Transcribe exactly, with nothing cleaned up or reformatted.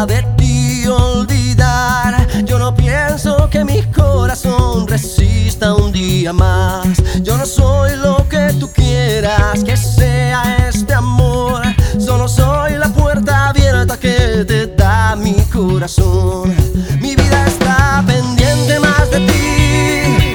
trata de ti olvidar. Yo no pienso que mi corazón resista un día más. Yo no soy lo que tú quieras que sea este amor. Solo soy la puerta abierta que te da mi corazón.